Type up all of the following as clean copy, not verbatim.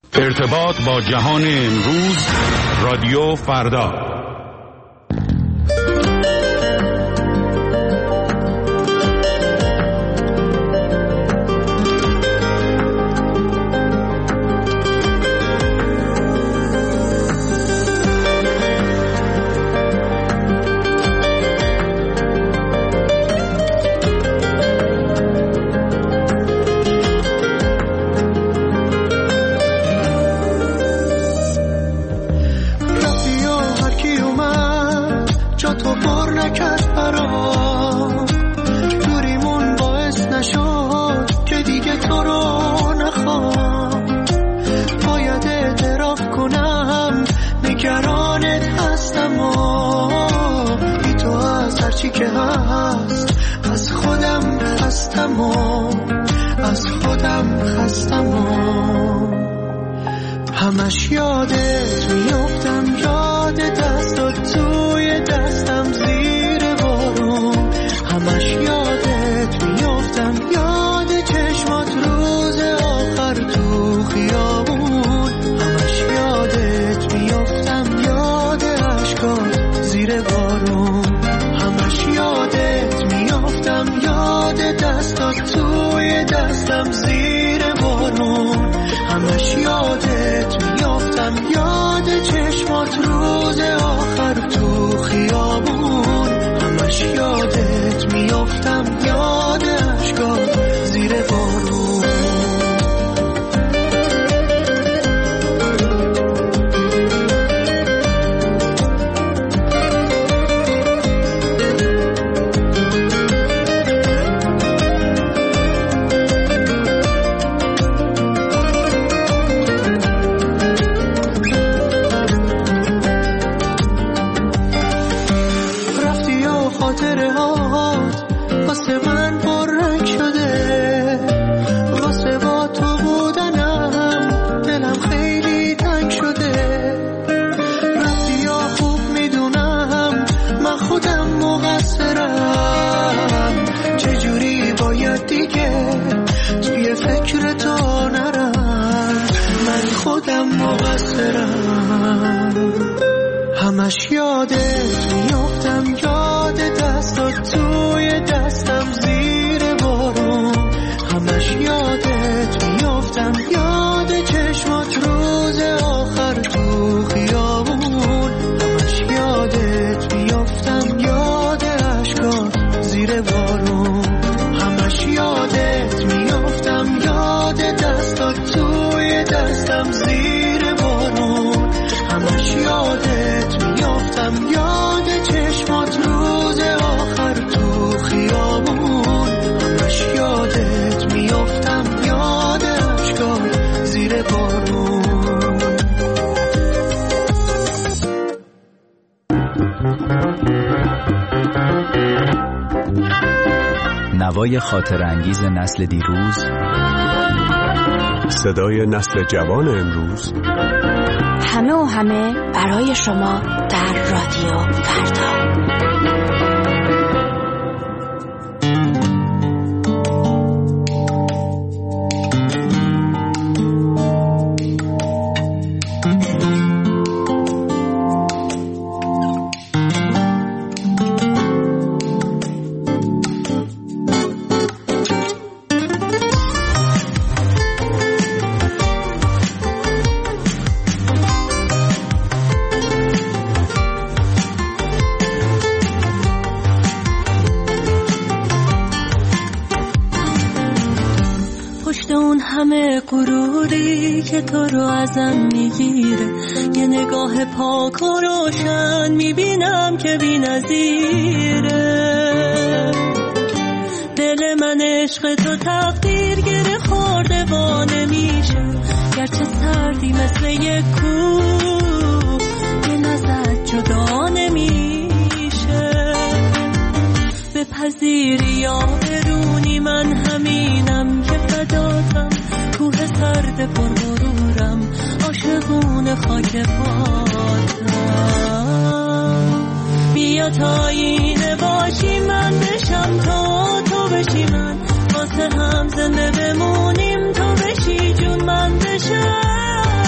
ارتباط با جهان امروز، رادیو فردا. همش یادت میافتم، یاد دستات توی دستم زیر بارون. همش یادت میافتم، یاد چشمات روز آخر تو خیابون. همش یادت میافتم، یاد عشقات زیر بارون. همش یادت میافتم، یاد دستات توی دستم زیر بارون. همش یادت میافتم، یاد چشمات روز آخر تو خیابون. همش یادت میافتم، یاد عشقات زیر بارون. همش یادت میافتم، یاد دستات توی دستم زیر بارون. همش یادت میافتم، یاد چشمات روز آخر تو خیابون. همش یادت میافتم، یاد عشقات زیر بارون. همش یادت میافتم، یاد دستات توی دستم زیر بارون. همش یادت میافتم، یاد چشمات روز آخر تو خیابون. همش یادت میافتم، یاد عشقات زیر بارون. نوای خاطر انگیز نسل دیروز، صدای نسل جوان امروز، همه و همه برای شما در رادیو فردا. همه غروری که تو رو ازم میگیره، یه نگاه پاک و روشن میبینم که بی‌نظیره. دل من عشق تو تقدیر گره خورده و نمیشه، گرچه سردی مثل یک کوه دل ازت جدا نمیشه. بپذیری یا برونی من همینم که فداتم، کوه سرد پر غرورم عاشقونه خاک پاتم. بیا تا اینه باشی من بشم تا تو بشی من، واسه هم زنده بمونیم تو بشی جون من بشم.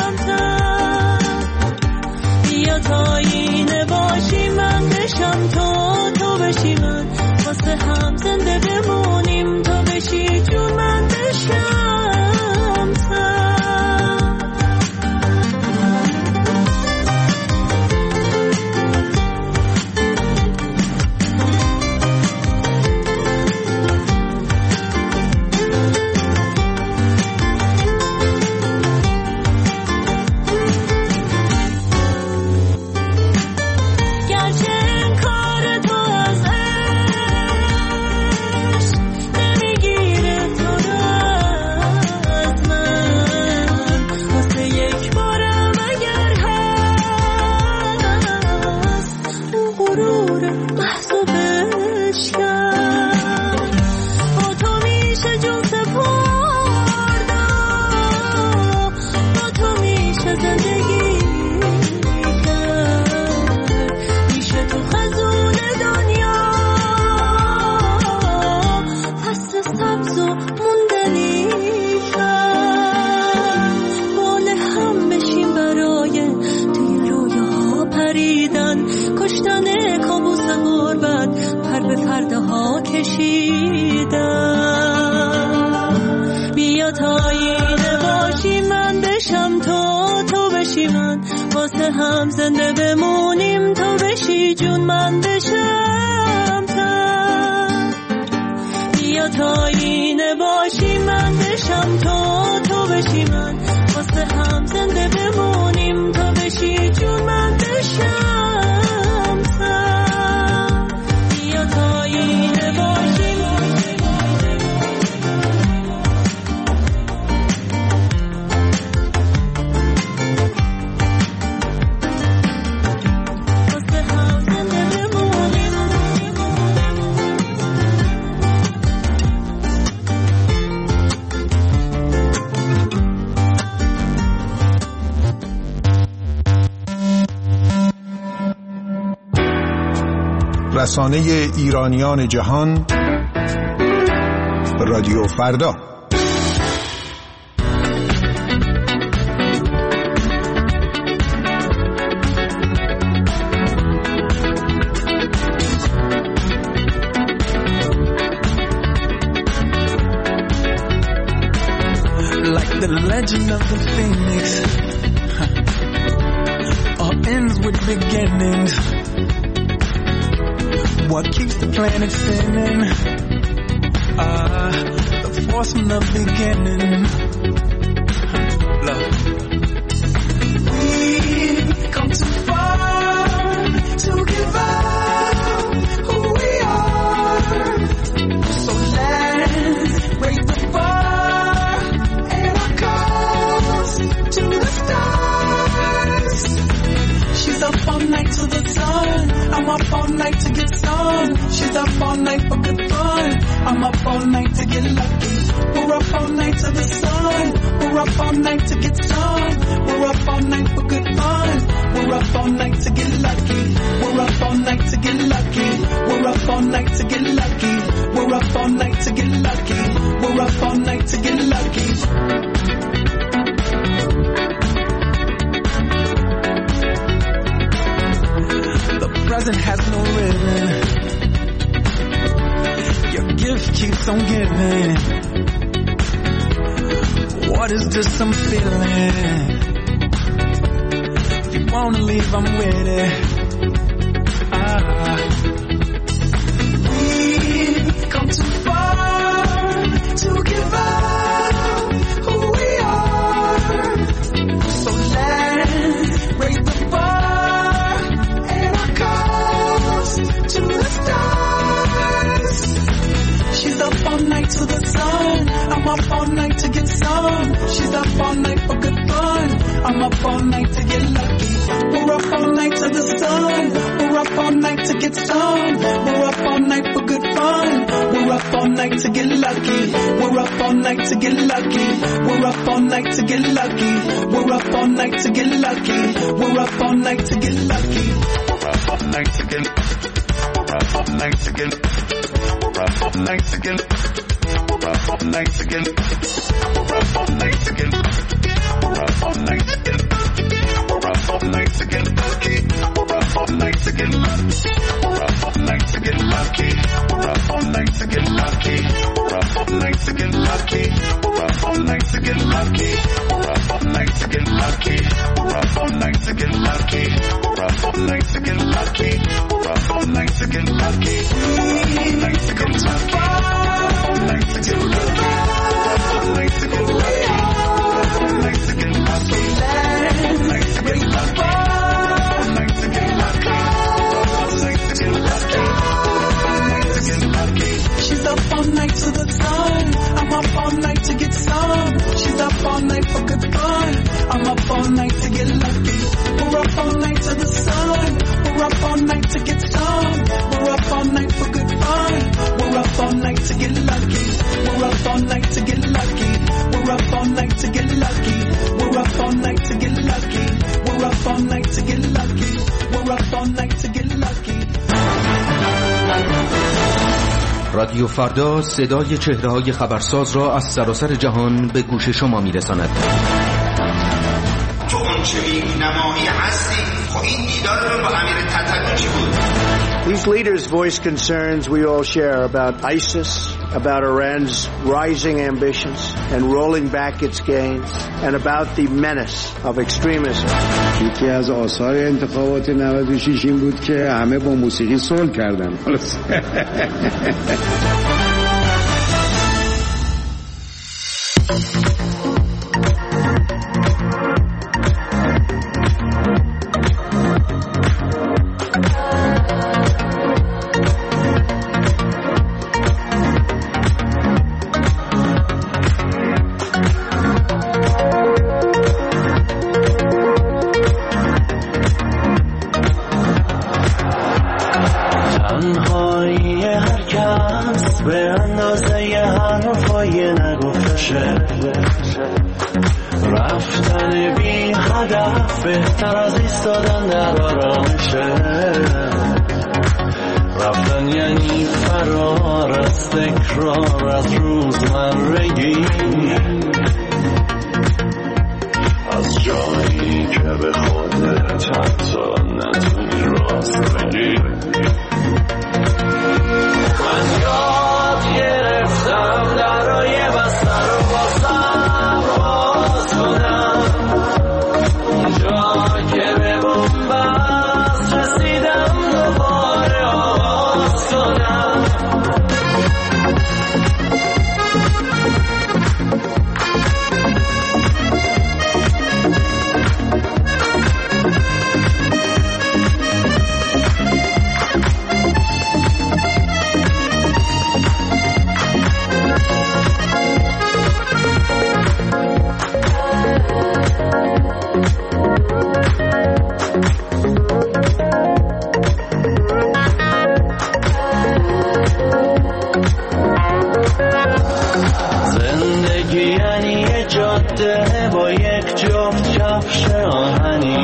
بشی من، واسه هم زنده بمونیم، تو بشی جون من بشم تن. بیا تا اینه باشی من بشم تو بشی من، واسه هم زنده بمونیم، تو بشی جون من بشم تن. بیا تا اینه باشی رسانه ایرانیان جهان، رادیو فردا. Like the legend of the phoenix, all ends with beginnings. What keeps the planet spinning? The force from the beginning. Love. We've come too far to give up who we are. So let's raise the bar and our cause to the stars. She's up all night to the sun. I'm up all night to get some. She's up all night for good fun. I'm up all night to get lucky. We're up all night to the sun. We're up all night to get some. We're up all night for good fun. We're up all night to get lucky. We're up all night to get lucky. We're up all night to get lucky. We're up all night to get lucky. We're up all night to get lucky. Present has no ribbon. Your gift keeps on giving. What is this I'm feeling? If you wanna leave, I'm with it. We've come too far to give up who we are. So let's raise the bar and our cause to the stars. She's up all night to the sun. I'm up all night to get some. She's up all night for good fun. I'm up all night to get lucky. We're up all night to the sun. We're up all night to get some. We're up all night for good fun. We're up all night to get lucky. We're up all night to get lucky. We're up all night to get lucky. We're up all night to get lucky. We're up all night to get lucky. We're up all night to get. We're up all night to get. We're up all night to get. We're up all night to get. We're up all night to get. We're up all night to get. We're up all night to get lucky. We're up all night to get lucky. We're up all night to get lucky. We're up all night to get lucky. We're up all night to get lucky. We're up all night to get lucky. We're up all night to get lucky. We're up all night to get lucky. We're up all night to get lucky. We're up all night to get lucky. We're up all night to get lucky. We're up all night to get lucky. We're up all night to get lucky. We're up all night to get lucky. She's up all night to the sun. I'm up all night to get some. She's up all night for good fun. I'm up all night to get lucky. We're up all night to the sun. We're up all night to get some. We're up all night for good fun. We're up all night to get lucky. We're up all night to get lucky. We're up all night to get lucky. We're up all night to get lucky. We're up all night to get lucky. We're up all night to get lucky. رادیو فردا صدای چهره‌های خبرساز را از سراسر جهان به گوش شما می‌رساند. تو اون چه نمایی هستی. خب این دیدارتون با امیر تتلو چی بود؟ These leaders voiced concerns we all share about ISIS, about Iran's rising ambitions and rolling back its gains, and about the menace of extremism. یکی از آثار انتخابات 96 این بود که همه با موسیقی صلح کردن. رفتن بی هدف بهتر از ایستادن در آرامشه. رفتن یعنی فرار از تکرار از روزمرگی، از جایی که به خودت حتی نتونی راست بگی. من یاد گرفتم درای بستر رو بازم باز کنم، اونجا که به بنبست رسیدم دوباره آغاز کنم. با یک جفت کفش آهنی،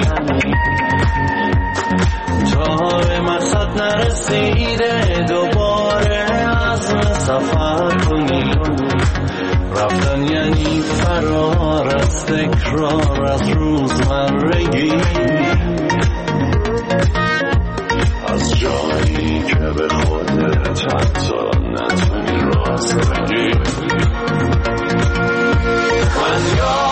تا به مقصد نرسیده دوباره عزم سفر کنی. رفتن یعنی فرار از تکرار از روزمرگی، از جایی که به خودت حتی نتونی راست بگی. من